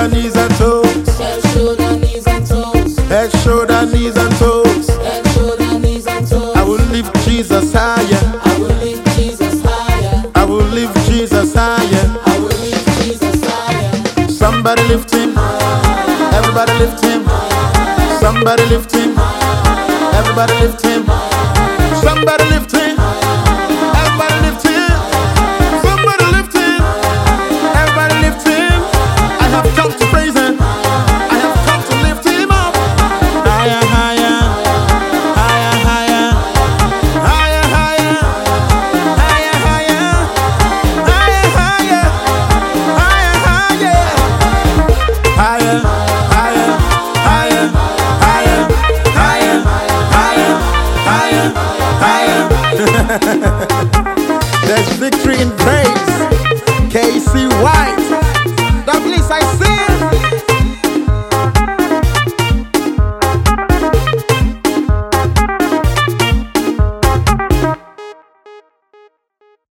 shoulder, knees and toes. Head, shoulder, knees and toes. Head, shoulder, knees and toes. Head, shoulder, knees and toes. I will lift Jesus higher. I will lift Jesus higher. I will lift Jesus higher. I will lift Jesus higher. Somebody lift him. Everybody lift him. Somebody lift him. Everybody lift him. Somebody lift him. Everybody lift him. Somebody lift him. Everybody lift him. I have come to praise him. I have come to lift him up. Higher, higher. Higher, higher. Higher, higher. Higher, higher. Higher, higher. Higher, higher. Higher, higher. Higher, higher. Higher, higher. Higher, higher. There's victory in praise. KC White. That please I sing.